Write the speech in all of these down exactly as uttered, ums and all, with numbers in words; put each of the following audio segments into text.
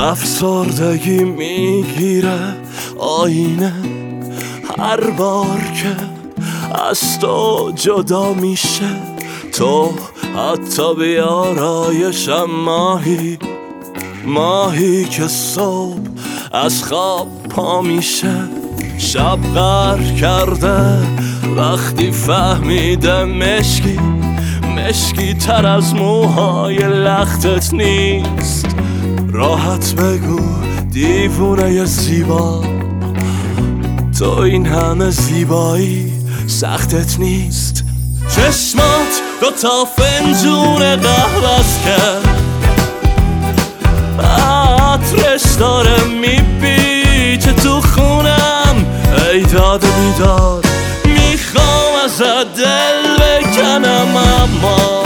افسردگی میگیره آینه هر بار که از تو جدا میشه. تو حتی بیارایشم ماهی ماهی که صبح از خواب پا میشه. شب غر کرده وقتی فهمیده مشکی مشکی تر از موهای لختت نیست. راحت بگو دیوونه زیبا، تو این همه زیبایی سختت نیست. چشمات دو تا فنجون قهوه‌ست که عطرش داره میپیچه تو خونم. ای داد و بیداد میخوام ازت دل بکنم، اما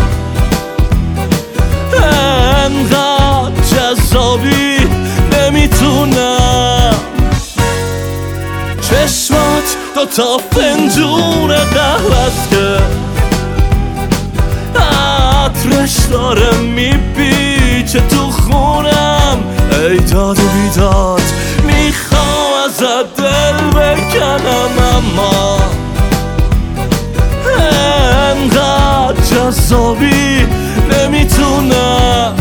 انقدر جذابی نمیتونم. چشمات دو تا فنجون قهوه‌ست که عطرش داره میپیچه تو خونم. ای داد و بیداد میخوام ازت دل بکنم، اما انقدر جذابی نمیتونم.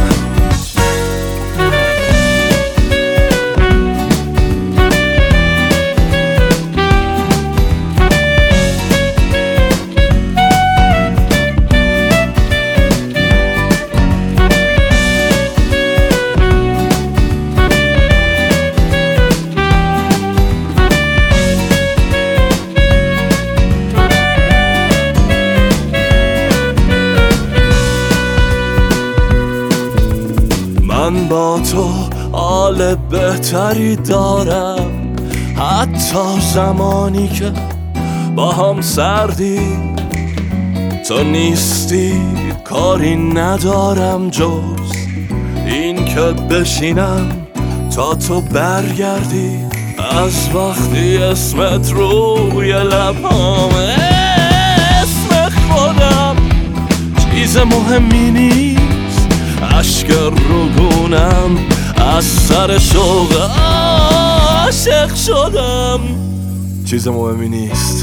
من با تو حال بهتری دارم، حتی زمانی که با هم سردی. تو نیستی کاری ندارم جز این که بشینم تا تو برگردی. از وقتی اسمت روی لبام اسم خودم چیز مهمی نیست. اشک روگونم از سر شوق عاشق شدم، چیز مهمی نیست.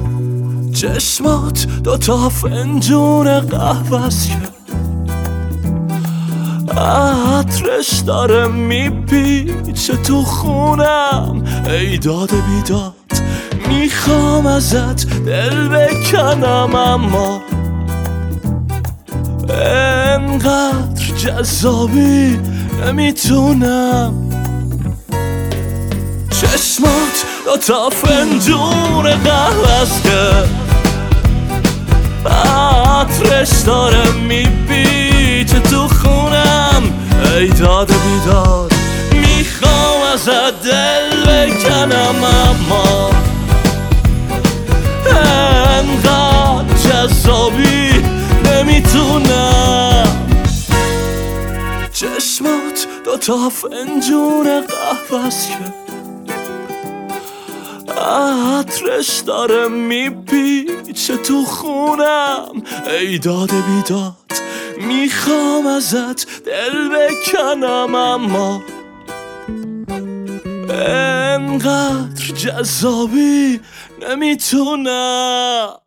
چشمات دو تا فنجون قهوه‌ست که عطرش داره میپیچه تو خونم. ای داد بیداد میخوام ازت دل بکنم، اما انقدر جذابی نمیتونم. چشمات دو تا فنجون قهوه‌ست که عطرش داره میپیچه تو خونم. ای داد و بیداد میخوام ازت دل بکنم، اما انقدر جذابی نمیتونم. چشمات دو تا فنجون قهوه‌ست که عطرش داره میپیچه تو خونم. ای داد بیداد میخوام ازت دل بکنم، اما انقدر جذابی نمیتونم.